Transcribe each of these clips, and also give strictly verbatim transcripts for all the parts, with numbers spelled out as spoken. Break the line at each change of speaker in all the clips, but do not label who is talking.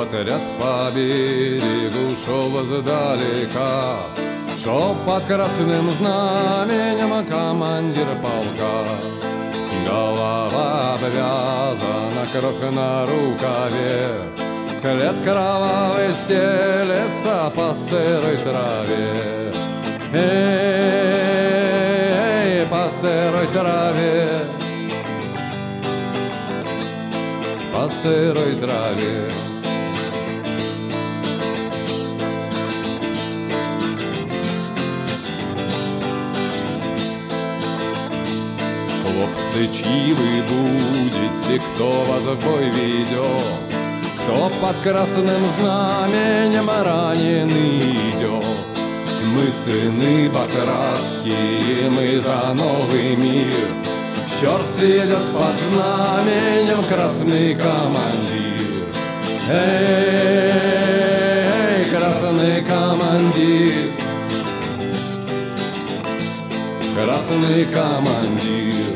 отряд по берегу шел издалека, шел под красным знаменем командир полка. Голова обвязана, кровь на рукаве, след кровавый стелется по сырой траве. Эй, по сырой траве, по сырой траве. Хлопцы, чьи вы будете, кто вас в бой ведет, кто под красным знаменем раненый идет? Мы сыны бакратские, мы за новый мир. Щорс едет под знаменем красный командир. Эй, красный командир, красный командир.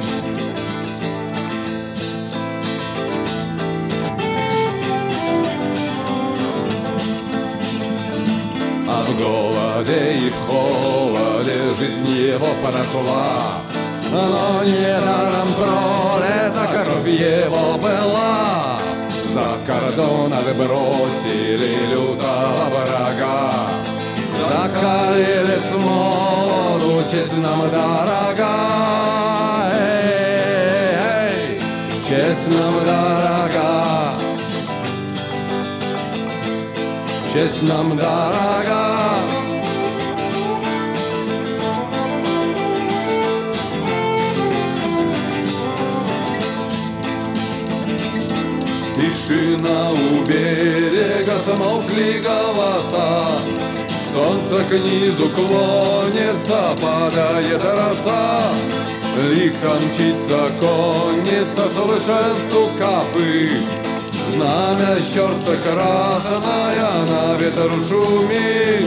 А в голоде и в холоде жизнь его прошла, но недаром пролита кровь его была. За кордон отбросили лютого врага, закалили с молоду, честь нам дорога. Эй, эй, честь нам дорога, честь нам дорога. Тишина у берега, смолкли голоса, солнце к низу клонится, падает роса. Лихо мчится конница, слыша стук копыт, знамя щорса красная на ветру шумит.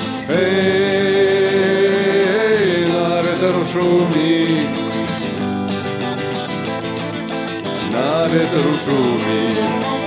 Эй, на ветру шумит, на ветру шумит.